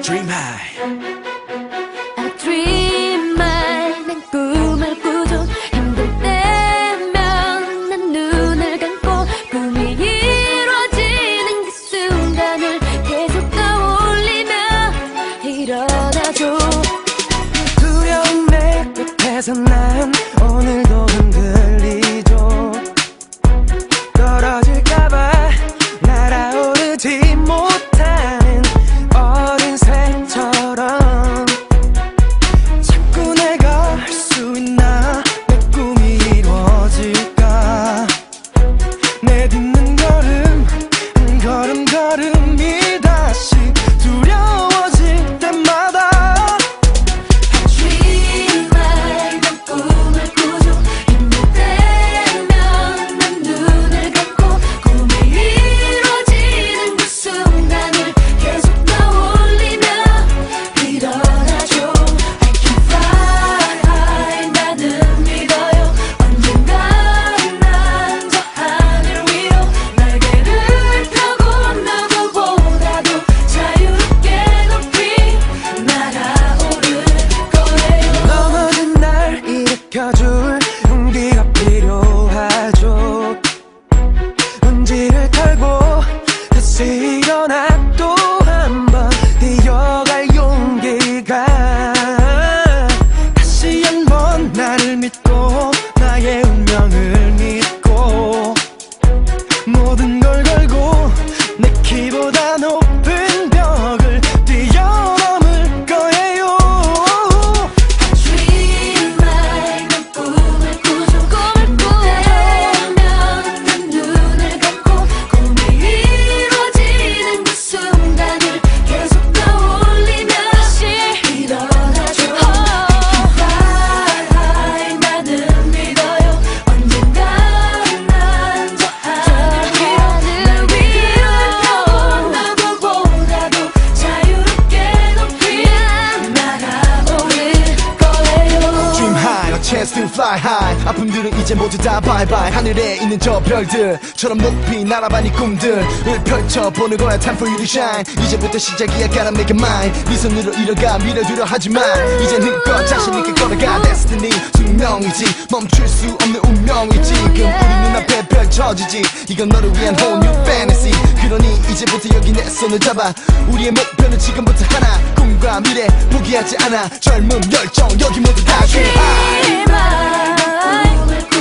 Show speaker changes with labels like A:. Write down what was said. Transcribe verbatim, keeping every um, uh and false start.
A: Dream high.
B: I dream high. 난 꿈을 꾸죠. 힘들 때면 난 눈을 감고 꿈이 이루어지는 그 순간을 계속 떠올리며 일어나죠.
A: 두려운 내 끝에서 난 오늘도 흔들리죠. 떨어질까봐 날아오르지 못하는 어린 새처럼 자꾸 내가 할 수 있나. 내 꿈이 이루어질까. 내딛는 걸음 한 걸음 걸음이 다시 두려워질 때마다
B: Dream high. 난 꿈을 꾸죠. 힘들 때면 난 눈을 감고 꿈이 이루어지는 그 순간을 계속 떠올리며 일어나죠. I can fly high. 나는 믿어요. 언젠가 난 저 하늘 위로 날개를 펴고 누구보다도 자유롭게 높이 날아오를 거예요.
A: 넘어진 날 일으켜줄 용기가 필요하죠. 먼지를 털고 다시 일어나 또 한 번 뛰어갈 용기가. 다시 한 번 나를 믿고 나의 운명을 믿고 모든 걸 걸고 내 키보다 높은 벽을 뛰어넘을 거예요.
B: Dream high. 난 꿈을 꾸죠. 꿈을 꾸면 난 눈을 감고 꿈이 이루어지는 그 순간을 계속 떠올리며 다시 일어나죠. I can fly high. 나는 믿어요. 언젠가 난 저 하늘 위로 날개를 펴고 누구보다도 자유롭게 높이 날아오를 거예요.
C: Dream high, a chance to fly high. 아픔들은 이제 모두 다 bye bye. 하늘에 있는 저 별들처럼 높이 날아봐 네 꿈들을 펼쳐보는 거야. Time for you to shine. 이제부터 시작이야, gotta make it mine. 네 손으로 이뤄가 밀어두려 하지만 이젠 힘껏 자신 있게 걸어가. Destiny 숙명이지, 멈출 수 없는 운명이지. 지금 우리 눈앞에 펼쳐지지. 이건 너를 위한 whole new fantasy. 그러니 이제부터 여기 내 손을 잡아. 우리의 목표는 지금부터 하나. 꿈과 미래 포기하지 않아. 젊음 열정 여기 모두 다 Dream high.
B: Dream high.